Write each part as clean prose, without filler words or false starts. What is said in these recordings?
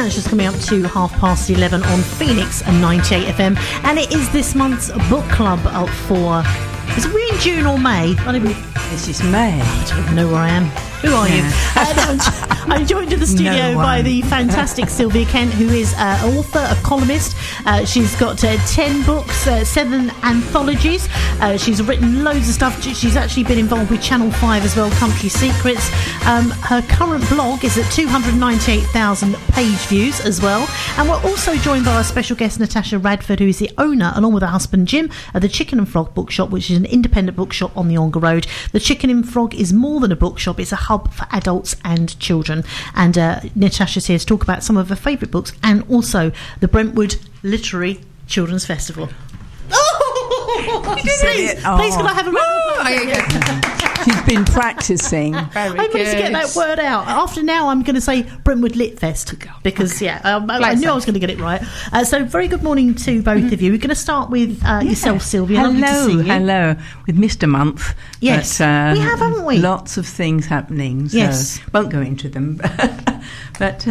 It's just coming up to 11:30 on Phoenix and 98 FM, and it is this month's book club up for. Is we in June or May? This is May. I don't even know where I am. Who are you? I'm joined in the studio by the fantastic Sylvia Kent, who is an author, a columnist. She's got 10 books, 7 anthologies. She's written loads of stuff. She's actually been involved with Channel 5 as well, Country Secrets. Her current blog is at 298,000 page views as well. And we're also joined by our special guest, Natasha Radford, who is the owner, along with her husband Jim, of the Chicken and Frog Bookshop, which is an independent bookshop on the Ongar Road. The Chicken and Frog is more than a bookshop. It's a hub for adults and children. And Natasha's here to talk about some of her favourite books and also the Brentwood Literary Children's Festival. Please, can I have a round of applause? She's been practising. I managed to get that word out. After now, I'm going to say Brentwood Lit Fest because, I knew I was going to get it right. So, very good morning to both of you. We're going to start with yourself, Sylvia. Hello. With Mr. Month. Yes, but, we have, haven't we? Lots of things happening. So yes. Won't go into them. But,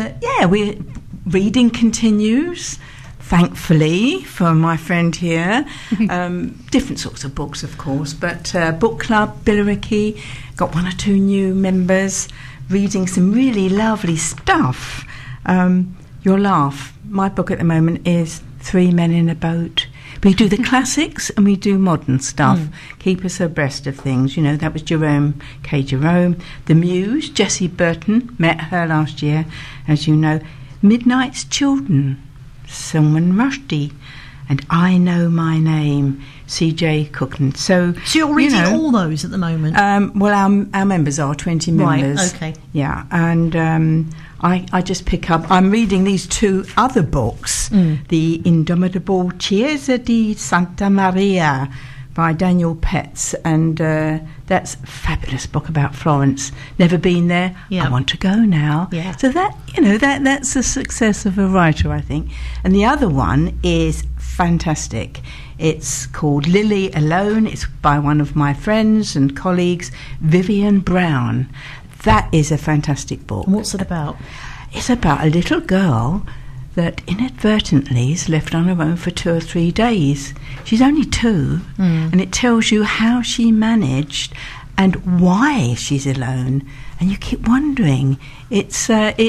reading continues. Thankfully, for my friend here, different sorts of books, of course, but book club, Billericay, got 1 or 2 new members, reading some really lovely stuff. You'll laugh. My book at the moment is 3 Men in a Boat. We do the classics and we do modern stuff. Keep us abreast of things. You know, that was Jerome K. Jerome. The Muse, Jessie Burton, met her last year, as you know. Midnight's Children, Salman Rushdie, and I Know My Name, C.J. Cookland. So you're reading all those at the moment? Well, our members are 20 members. Right, okay. Yeah, and I just pick up. I'm reading these 2 other books, The Indomitable Chiesa di Santa Maria by Daniel Petz, and that's a fabulous book about Florence. Never been there. I want to go now. Yeah. So that's the success of a writer, I think. And the other one is fantastic. It's called Lily Alone. It's by one of my friends and colleagues, Vivian Brown. That is a fantastic book. And what's it about? It's about a little girl that inadvertently is left on her own for 2 or 3 days. She's only 2, and it tells you how she managed and why she's alone. And you keep wondering. It's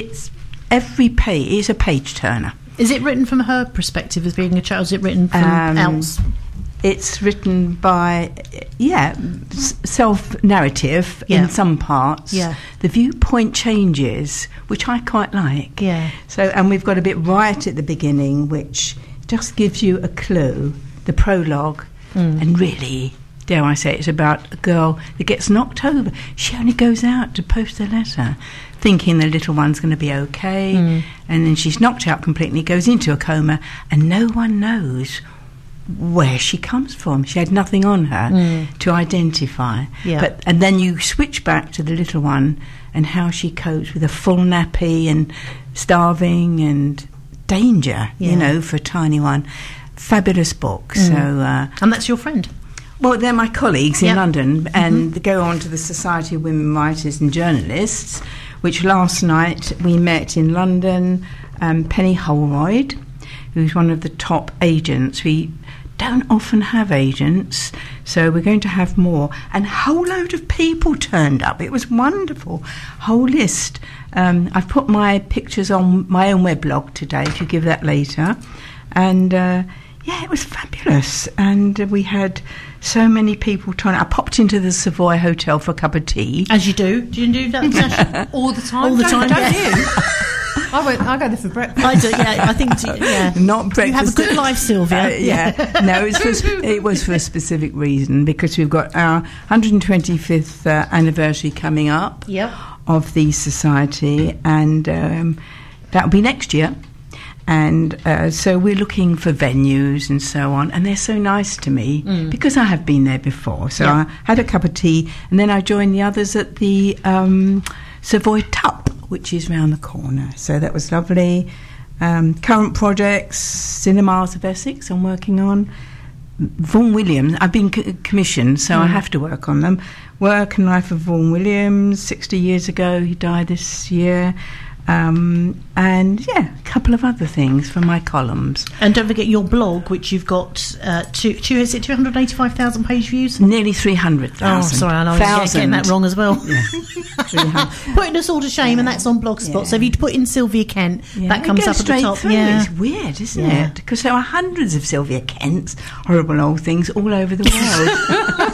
every page is a page turner. Is it written from her perspective as being a child? Is it written from else? It's written by, self-narrative in some parts. Yeah. The viewpoint changes, which I quite like. Yeah. So, and we've got a bit right at the beginning, which just gives you a clue, the prologue, and really, dare I say, it's about a girl that gets knocked over. She only goes out to post a letter, thinking the little one's going to be okay, and then she's knocked out completely, goes into a coma, and no one knows where she comes from. She had nothing on her to identify. Yeah. And then you switch back to the little one and how she copes with a full nappy and starving and danger, for a tiny one. Fabulous book. So, and that's your friend? Well, they're my colleagues in London, and they go on to the Society of Women Writers and Journalists, which last night we met in London. Penny Holroyd, who's one of the top agents. We don't often have agents, so we're going to have more. And a whole load of people turned up. It was wonderful. Whole list. I've put my pictures on my own weblog today, if you give that later. And, it was fabulous. And we had so many people turn up. I popped into the Savoy Hotel for a cup of tea. As you do. Do you do that, Natasha? All the time? All the time, don't you? I go there for breakfast. I do, I think, Not breakfast. You have a good life, Sylvia. No, it was for a specific reason, because we've got our 125th anniversary coming up of the Society, and that'll be next year. And so we're looking for venues and so on, and they're so nice to me because I have been there before. So I had a cup of tea, and then I joined the others at the Savoy Tup, which is round the corner. So that was lovely. Current projects, Cinemas of Essex I'm working on. Vaughan Williams, I've been commissioned, so I have to work on them. Work and Life of Vaughan Williams, 60 years ago, he died this year. And a couple of other things for my columns. And don't forget your blog, which you've got 285,000 page views? Nearly 300,000. Oh, sorry, I know I'm getting that wrong as well. Yeah. Putting us all to shame, and that's on Blogspot. Yeah. So if you put in Sylvia Kent, that comes up at the top. Through. Yeah. It's weird, isn't it? Because there are hundreds of Sylvia Kents, horrible old things, all over the world.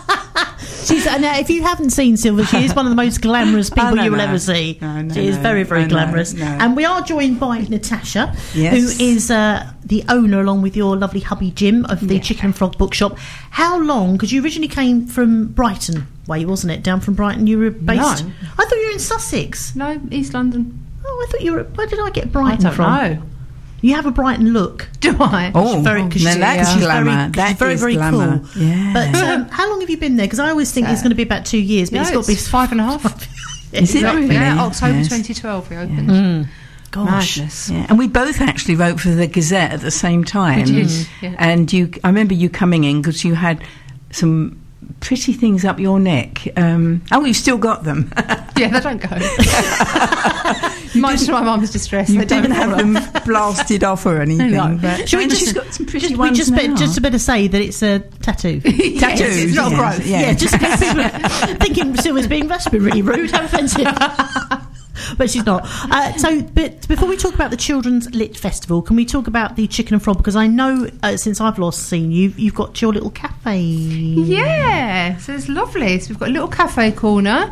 Now, if you haven't seen Sylvia, she is one of the most glamorous people you will ever see. She is very, very glamorous. And we are joined by Natasha, who is the owner, along with your lovely hubby Jim, of the Chicken and Frog Bookshop. How long? Because you originally came from Brighton way, wasn't it? Down from Brighton. You were based... No. I thought you were in Sussex. No, East London. Oh, I thought you were... Where did I get Brighton from? I don't know. You have a Brighton look. Do I? Oh, she's glamour. Very glamour. cool. Yeah. But how long have you been there? Because I always think it's going to be about 2 years, but it's got to be 5.5. Is it really? Yeah, October 2012 we opened. Gosh. Madness. Yeah. And we both actually wrote for the Gazette at the same time. We did, yeah. And I remember you coming in because you had some pretty things up your neck. You've still got them. Yeah, they don't go. Much to my mum's distress. You they didn't don't have them blasted off or anything. No. But Should we she's got some pretty ones just better say that it's a tattoo. Tattoos. It's not a growth. Yeah, just in case people are thinking Sylvia's being really rude, how offensive. But she's not. But before we talk about the Children's Lit Festival, can we talk about the Chicken and Frog? Because I know since I've last seen you, you've got your little cafe. Yeah, so it's lovely. So we've got a little cafe corner.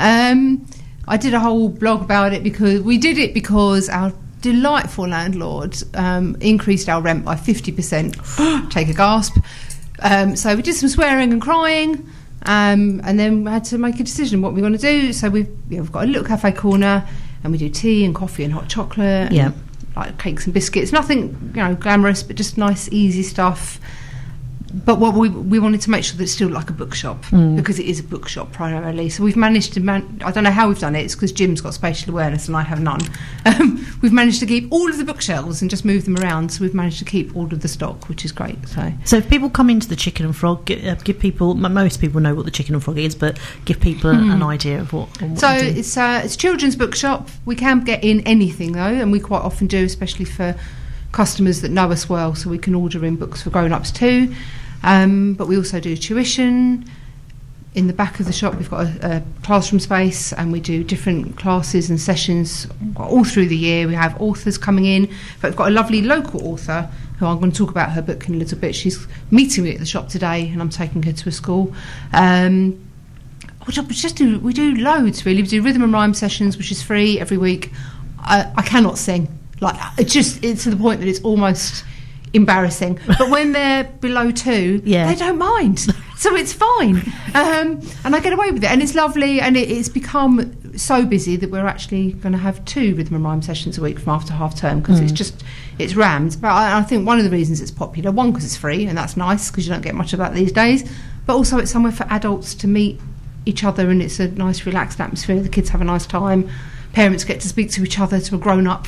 I did a whole blog about it because our delightful landlord increased our rent by 50%. Take a gasp. So we did some swearing and crying. And then we had to make a decision what we want to do. So we've got a little cafe corner, and we do tea and coffee and hot chocolate, and like cakes and biscuits. Nothing glamorous, but just nice, easy stuff. But what we wanted to make sure that it's still like a bookshop, because it is a bookshop primarily. So we've managed to I don't know how we've done it. It's because Jim's got spatial awareness and I have none. We've managed to keep all of the bookshelves and just move them around. So we've managed to keep all of the stock, which is great. So if people come into the Chicken and Frog, give people, most people know what the Chicken and Frog is, but give people an idea of what so it's a children's bookshop. We can get in anything though, and we quite often do, especially for customers that know us well, so we can order in books for grown-ups too. But we also do tuition. In the back of the shop we've got a classroom space, and we do different classes and sessions all through the year. We have authors coming in, but we've got a lovely local author who I'm going to talk about her book in a little bit. She's meeting me at the shop today, and I'm taking her to a school. We do loads really. We do rhythm and rhyme sessions, which is free every week. I cannot sing. It's to the point that it's almost embarrassing, but when they're below 2 they don't mind, so it's fine, and I get away with it, and it's lovely, and it's become so busy that we're actually going to have 2 rhythm and rhyme sessions a week from after half term, because it's rammed. But I think one of the reasons it's popular, one, because it's free, and that's nice because you don't get much of that these days, but also it's somewhere for adults to meet each other, and it's a nice relaxed atmosphere. The kids have a nice time, parents get to speak to each other, to a grown-up.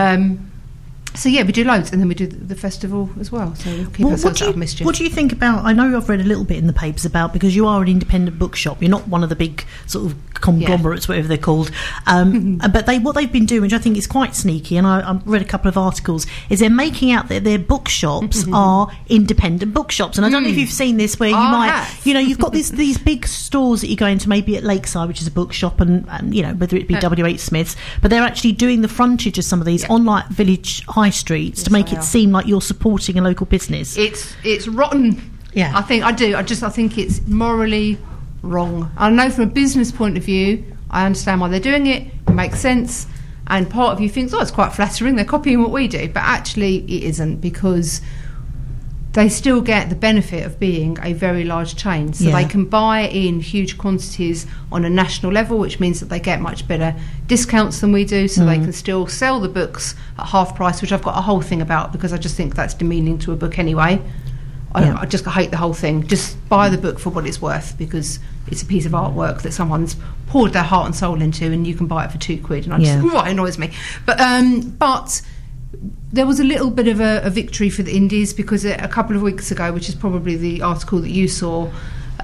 So we do loads, and then we do the festival as well. So we'll keep ourselves out of mischief. What do you think about? I know I've read a little bit in the papers about, because you are an independent bookshop. You're not one of the big sort of conglomerates, whatever they're called. But what they've been doing, which I think is quite sneaky, and I read a couple of articles, is they're making out that their bookshops are independent bookshops. And I don't know if you've seen this, where you've got these big stores that you go into, maybe at Lakeside, which is a bookshop, and whether it be WH Smith's, but they're actually doing the frontage of some of these on like village high streets to make it seem like you're supporting a local business. It's rotten. Yeah, I think I do. I think it's morally wrong. I know from a business point of view, I understand why they're doing it. It makes sense, and part of you thinks, it's quite flattering. They're copying what we do, but actually it isn't, because they still get the benefit of being a very large chain. So they can buy in huge quantities on a national level, which means that they get much better discounts than we do, so they can still sell the books at half price, which I've got a whole thing about, because I just think that's demeaning to a book anyway. I just hate the whole thing. Just buy the book for what it's worth, because it's a piece of artwork that someone's poured their heart and soul into, and you can buy it for £2. And it annoys me. But there was a little bit of a victory for the indies, because a couple of weeks ago, which is probably the article that you saw,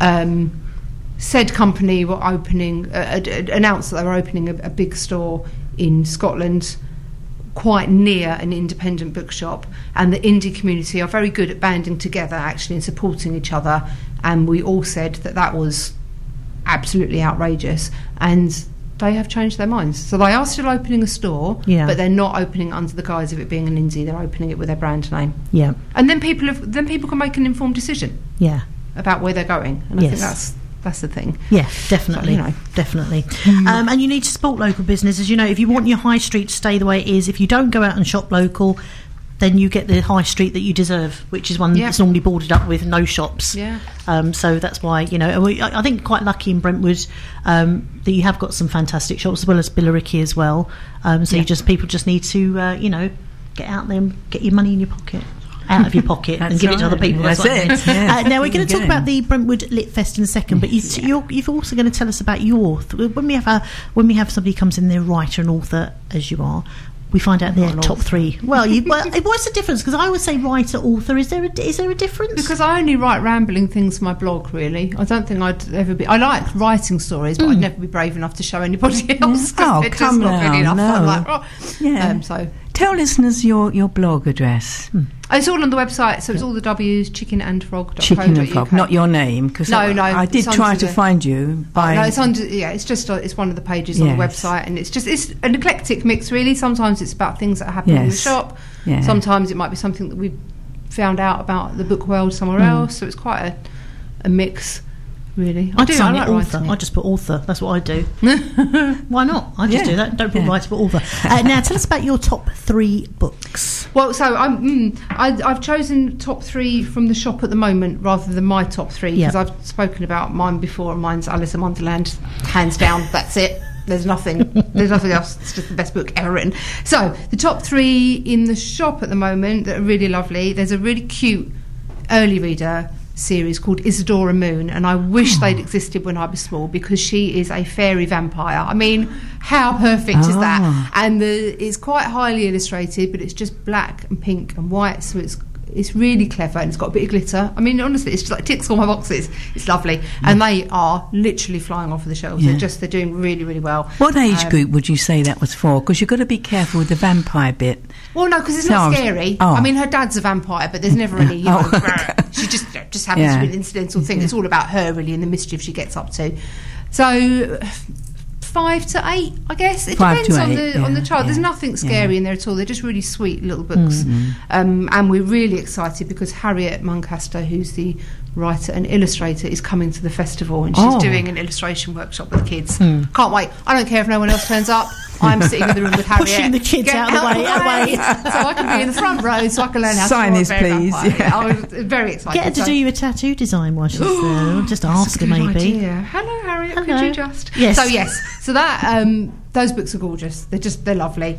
said company were opening, announced that they were opening a big store in Scotland, quite near an independent bookshop, and the indie community are very good at banding together actually and supporting each other, and we all said that was absolutely outrageous, and they have changed their minds. So they are still opening a store, but they're not opening under the guise of it being an indie. They're opening it with their brand name. Yeah. And then people can make an informed decision. Yeah. About where they're going. And I think that's the thing. Yeah, definitely. So, definitely. And you need to support local businesses. If you want your high street to stay the way it is, if you don't go out and shop local, then you get the high street that you deserve, which is one that's normally boarded up with no shops. Yeah. So that's why, I think quite lucky in Brentwood that you have got some fantastic shops, as well as Billericay as well. People just need to, get out there and get your money in your pocket. Out of your pocket and give it to other people. That's it. Yeah. Now we're going to talk about the Brentwood Lit Fest in a second, but you've also going to tell us about your when we have somebody comes in, they're a writer and author as you are. We find out their top three. Well, what's the difference? Because I would say writer, author. Is there a difference? Because I only write rambling things for my blog, really. I don't think I'd ever be... I like writing stories, but I'd never be brave enough to show anybody else. Oh, come on. No. I'm like, so tell listeners your blog address. It's all on the website, so it's all the W's, chickenandfrog.co.uk. Chicken and Frog, not your name, because I did try to find you by... No, it's under... Yeah, it's one of the pages on the website, and it's an eclectic mix, really. Sometimes it's about things that are happening in the shop. Yeah. Sometimes it might be something that we found out about the book world somewhere else, so it's quite a mix. Really, I like author. I just put author. That's what I do. Why not? I just do that. Don't put writer, but author. Now, tell us about your top 3 books. Well, so I've chosen top 3 from the shop at the moment rather than my top 3 because I've spoken about mine before, and mine's Alice in Wonderland, hands down. That's it. There's nothing else. It's just the best book ever written. So the top 3 in the shop at the moment that are really lovely. There's a really cute early reader series called Isadora Moon, and I wish they'd existed when I was small, because she is a fairy vampire. I mean, how perfect is that? And it's quite highly illustrated, but it's just black and pink and white, so it's really clever, and it's got a bit of glitter. I mean, honestly, it's just like ticks all my boxes. It's lovely, and they are literally flying off of the shelves. They're doing really, really well. What age group would you say that was for? Because you've got to be careful with the vampire bit. Well, no, because it's not scary. I mean, her dad's a vampire, but the's never any. She just happens to be an incidental thing. It's all about her, really, and the mischief she gets up to. So 5 to 8, I guess. It depends on the child. There's nothing scary in there at all. They're just really sweet little books. And we're really excited because Harriet Muncaster, who's the writer and illustrator, is coming to the festival, and she's doing an illustration workshop with the kids. Can't wait. I don't care if no one else turns up. I'm sitting in the room with Harriet, pushing the kids out of the way, so I can be in the front row, so I can learn how sign to this, please. I was very excited. Get her to do you a tattoo design while she's there. Just ask her, maybe. Hello, Harriet. Could you just? Yes. So that those books are gorgeous. They're lovely.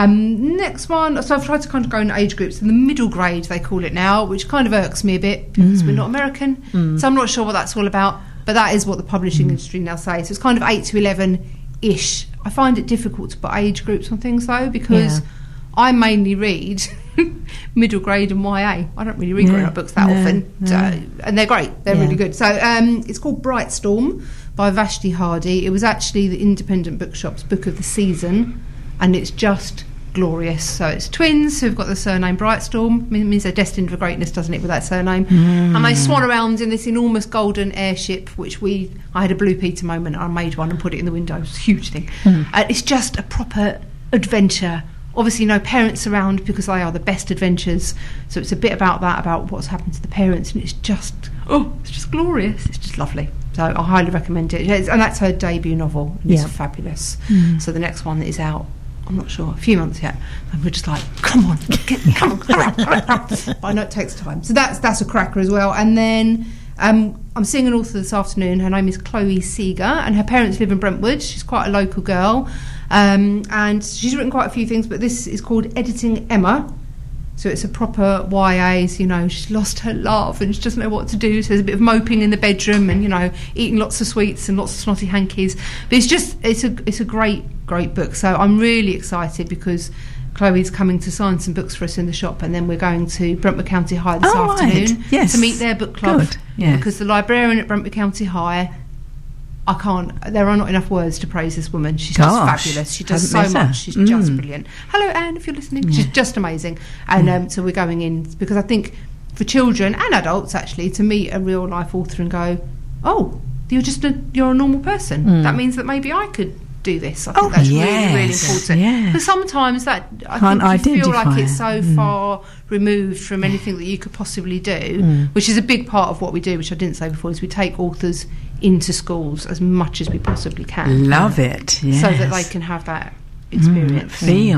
Next one. So I've tried to kind of go in age groups. In the middle grade, they call it now, which kind of irks me a bit because we're not American. So I'm not sure what that's all about. But that is what the publishing industry now says. So it's kind of 8 to 11-ish. I find it difficult to put age groups on things, though, because I mainly read middle grade and YA. I don't really read grown-up books that often. So, and they're great. They're really good. So it's called Bright Storm by Vashti Hardy. It was actually the Independent Bookshop's book of the season, and it's just glorious. So it's twins who've got the surname Brightstorm. It means they're destined for greatness, doesn't it, with that surname? And they swan around in this enormous golden airship, which I had a Blue Peter moment. I made one and put it in the window. It was a huge thing. It's just a proper adventure. Obviously no parents around because they are the best adventures, so it's a bit about that, about what's happened to the parents, and it's just glorious. It's just lovely. So I highly recommend it. And that's her debut novel. It's fabulous. So the next one is out, I'm not sure, a few months yet, and we're just like, come on, hurry up. But I know it takes time. So that's a cracker as well. And then I'm seeing an author this afternoon. Her name is Chloe Seeger, and her parents live in Brentwood. She's quite a local girl, and she's written quite a few things, but this is called Editing Emma. So it's a proper YA, she's lost her love and she doesn't know what to do. So there's a bit of moping in the bedroom and, eating lots of sweets and lots of snotty hankies. But it's a great book. So I'm really excited because Chloe's coming to sign some books for us in the shop, and then we're going to Brentwood County High this afternoon to meet their book club. Good. Yes. Because the librarian at Brentwood County High there are not enough words to praise this woman. She's just fabulous. She does so much. She's just brilliant. Hello, Anne, if you're listening. Yeah. She's just amazing. And so we're going in because I think for children and adults, actually, to meet a real life author and go, oh, you're a normal person. That means that maybe I could do this. I think that's really important. Because sometimes I think you feel like it's so far removed from anything that you could possibly do, which is a big part of what we do, which I didn't say before, is we take authors into schools as much as we possibly can. Love it. Yes. So that they can have that experience.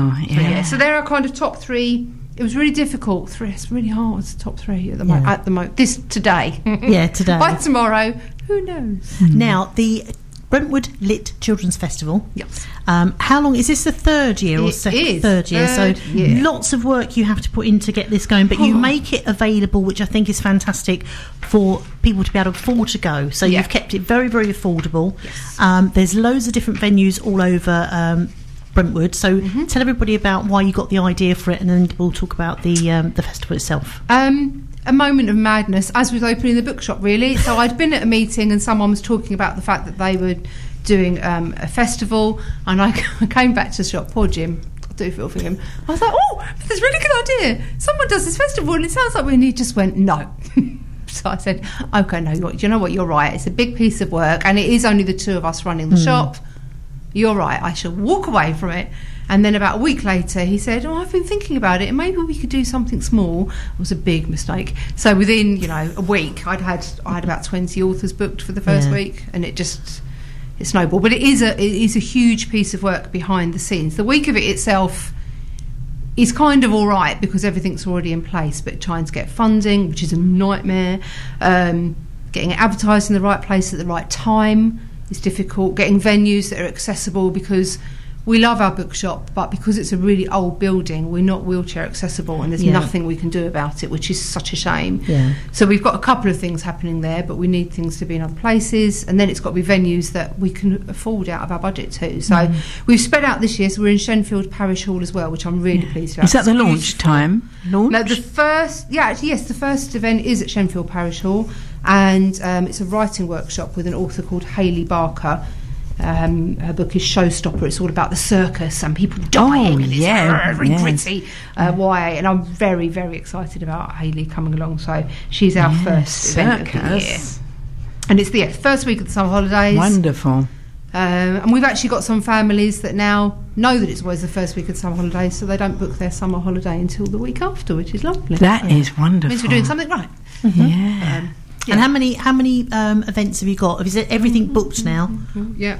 So there are kind of top 3. It was really difficult. It's really hard. It's top 3 at the moment. This today. Today. By tomorrow, who knows? Now, the Brentwood Lit Children's Festival. Yes. How long is this? The third year or second? Third year. So lots of work you have to put in to get this going, but you make it available, which I think is fantastic for people to be able to afford to go. So you've kept it very, very affordable. Yes. There's loads of different venues all over Brentwood. So tell everybody about why you got the idea for it, and then we'll talk about the festival itself. A moment of madness as we was opening the bookshop, really. So I'd been at a meeting and someone was talking about the fact that they were doing a festival, and I came back to the shop. Poor Jim, I do feel for him. I was like, oh, that's a really good idea. Someone does this festival and it sounds like we. And he just went, no. So I said, okay, no, you know what, you're right. It's a big piece of work and it is only the 2 of us running the shop. You're right, I shall walk away from it. And then about a week later, he said, oh, I've been thinking about it, and maybe we could do something small. It was a big mistake. So within, a week, I had about 20 authors booked for the first week, and it snowballed. But it is a huge piece of work behind the scenes. The week of it itself is kind of all right because everything's already in place, but trying to get funding, which is a nightmare, getting it advertised in the right place at the right time is difficult, getting venues that are accessible, because we love our bookshop, but because it's a really old building, we're not wheelchair accessible, and there's nothing we can do about it, which is such a shame. So we've got a couple of things happening there, but we need things to be in other places, and then it's got to be venues that we can afford out of our budget too. So we've spread out this year, so we're in Shenfield Parish Hall as well, which I'm really pleased about. Is that the launch time? No, the first event is at Shenfield Parish Hall, and it's a writing workshop with an author called Hayley Barker. Her book is Showstopper. It's all about the circus and people dying, and it's very gritty YA, and I'm very, very excited about Hayley coming along. So she's our first event of the year, and it's the first week of the summer holidays. Wonderful. And we've actually got some families that now know that it's always the first week of the summer holidays, so they don't book their summer holiday until the week after, which is lovely. That is wonderful. Means we're doing something right. And how many events have you got? Is it everything booked now? Yeah.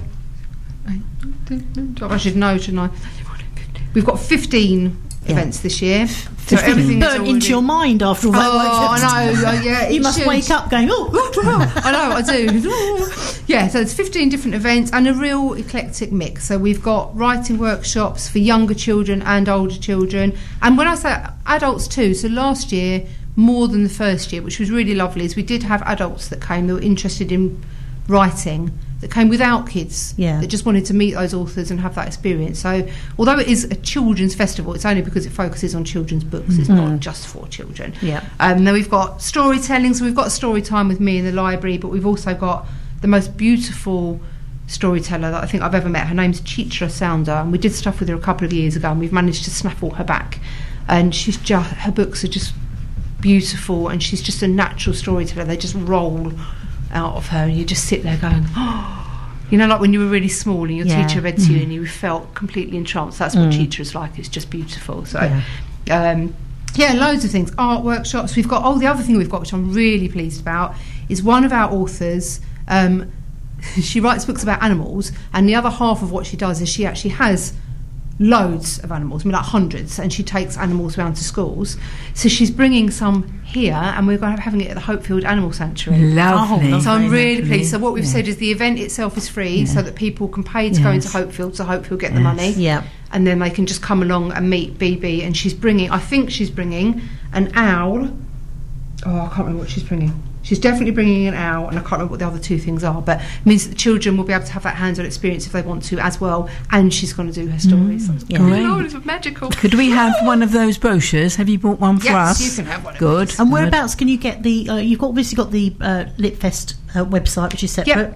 I should know, shouldn't I? We've got 15 events this year. So everything is burnt into your mind after all that. I know. Yeah, you must wake up going, I know, I do. Yeah, so it's 15 different events and a real eclectic mix. So we've got writing workshops for younger children and older children. And when I say adults too, so last year, more than the first year, which was really lovely, is we did have adults that came that were interested in writing, that came without kids, that just wanted to meet those authors and have that experience. So although it is a children's festival, it's only because it focuses on children's books. It's not just for children. Then we've got storytelling, so we've got a story time with me in the library, but we've also got the most beautiful storyteller that I think I've ever met. Her name's Chitra Sounder, and we did stuff with her a couple of years ago, and we've managed to snaffle her back, and her books are just beautiful, and she's just a natural storyteller. They just roll out of her, and you just sit there going, oh, like when you were really small and your teacher read to you and you felt completely entranced. That's what Chitra's like. It's just beautiful. So loads of things. Art workshops. We've got the other thing we've got, which I'm really pleased about, is one of our authors, she writes books about animals, and the other half of what she does is she actually has loads of animals, like hundreds, and she takes animals around to schools. So she's bringing some here, and we're going to having it at the Hopefield Animal Sanctuary. Lovely. So I'm really pleased. So what we've said is the event itself is free, so that people can pay to go into Hopefield, so Hopefield get the money, and then they can just come along and meet BB. And I think she's bringing an owl. Oh, I can't remember what she's bringing. She's definitely bringing an owl, and I can't remember what the other two things are, but it means that the children will be able to have that hands-on experience if they want to as well, and she's going to do her stories. It's magical. Could we have one of those brochures? Have you bought one for us? Yes, you can have one. Good. And whereabouts can you get the... you've obviously got the Litfest website, which is separate.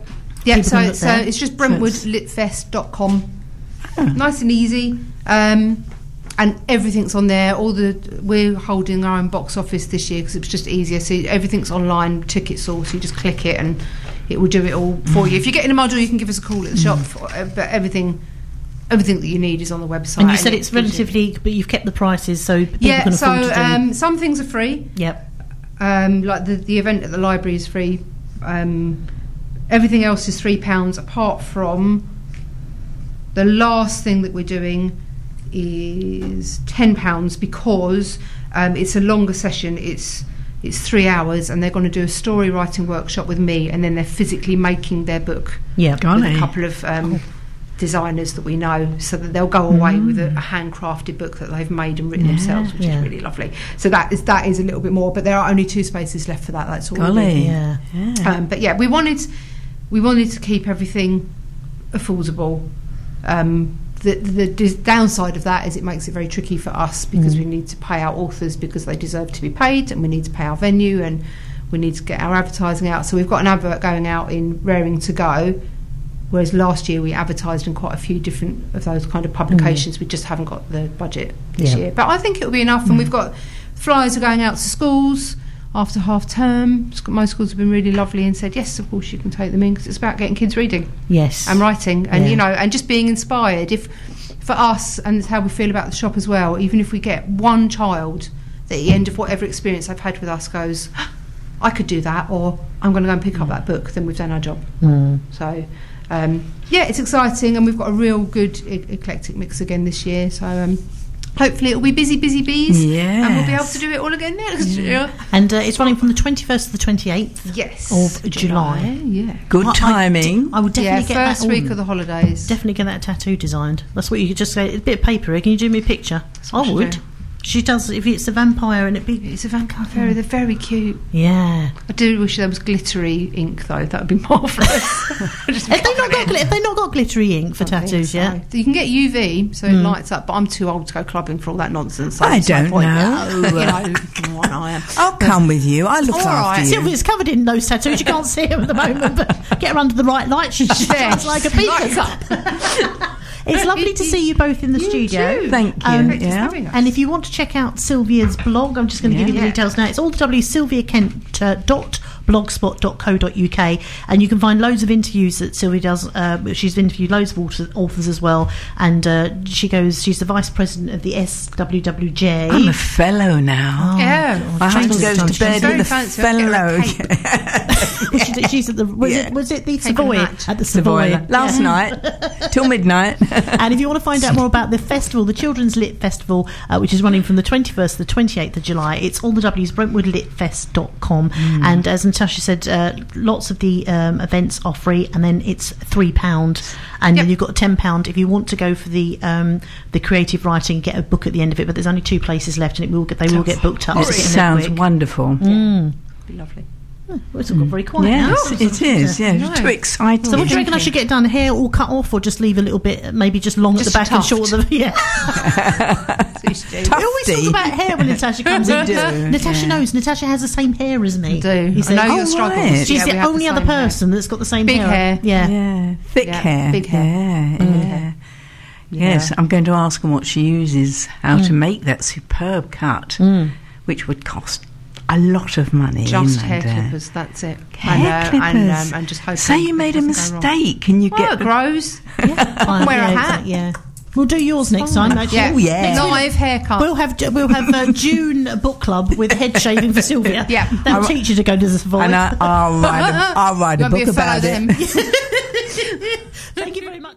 Yeah, People can so look there. it's just BrentwoodLitFest.com. Nice and easy. And everything's on there. We're holding our own box office this year because it was just easier. So everything's online, ticket source. You just click it and it will do it all for you. If you get in a muddle, you can give us a call at the shop. But everything that you need is on the website. And you said it's relatively, but you've kept the prices so people can afford to do. Some things are free. Yep. Like the event at the library is free. Everything else is £3, apart from the last thing that we're doing is £10 because it's a longer session. It's 3 hours, and they're going to do a story writing workshop with me, and then they're physically making their book with a couple of designers that we know, so that they'll go away with a handcrafted book that they've made and written themselves, which is really lovely. So that is a little bit more, but there are only 2 spaces left for that. That's all. But yeah, we wanted to keep everything affordable. The downside of that is it makes it very tricky for us because we need to pay our authors because they deserve to be paid, and we need to pay our venue, and we need to get our advertising out. So we've got an advert going out in Raring to Go, whereas last year we advertised in quite a few different of those kind of publications. We just haven't got the budget this year. But I think it'll be enough, and we've got flyers are going out to schools after half term. Most schools have been really lovely and said, yes, of course you can take them in, because it's about getting kids reading and writing and and just being inspired. If for us, and it's how we feel about the shop as well, even if we get one child that at the end of whatever experience they've had with us goes, I could do that, or I'm going to go and pick up that book, then we've done our job. So it's exciting, and we've got a real good eclectic mix again this year, so hopefully it'll be busy bees, and we'll be able to do it all again next year. And it's running from the 21st to the 28th of July. Good timing. I would definitely get first week of the holidays. Definitely get that tattoo designed. That's what you could just say. A bit of paper. Can you do me a picture? I would. She does. If it's a vampire and it's a vampire, they're very cute. Yeah. I do wish there was glittery ink though. That would be marvellous. Have they not got glittery ink for tattoos yet? You can get UV, so it lights up. But I'm too old to go clubbing for all that nonsense. So I don't know. I'll come with you. I'll look after you. Sylvia's covered in those tattoos. You can't see her at the moment, but get her under the right light. She shines like a beacon. It's lovely to see you both in the studio. Too. Thank you. Nice. And if you want to check out Sylvia's blog, I'm just going to give you the details now. It's all sylviakent.blogspot.co.uk, and you can find loads of interviews that Sylvia does. She's interviewed loads of authors as well, and she's the vice president of the SWWJ. I'm a fellow now. My husband goes to bed with a fellow. She's at the was it the Savoy at the Savoy last night till midnight. And if you want to find out more about the festival, the Children's Lit Festival, which is running from the 21st to the 28th of July, it's all the W's, BrentwoodLitFest.com. And as Natasha said, lots of the events are free, and then it's £3, and then you've got £10 if you want to go for the creative writing, get a book at the end of it. But there's only 2 places left, and they will get booked up. It sounds wonderful. Be lovely. Well, it's all got very quiet now. Yes, it is. Yeah, too exciting. So what do you reckon I should get done? Hair all cut off, or just leave a little bit, maybe just long at the back and short at the... Yeah. We always talk about hair when Natasha comes in. Natasha knows. Natasha has the same hair as me. I do. I know your struggles. Right. She's the only other person that's got the same big hair. Yeah. Thick hair. Big hair. Yeah. Yes, I'm going to ask her what she uses, how to make that superb cut, which would cost a lot of money. Just hair clippers, that's it. Hair clippers. And just hope. Say you made a mistake and you get it grows. Wear a hat. Yeah. We'll do yours next time. Yeah. Oh, yeah. Live haircut. We'll have June book club with head shaving for Sylvia. Yeah. They'll teach you to go to the Savoy. And I'll write a book about it. Thank you very much.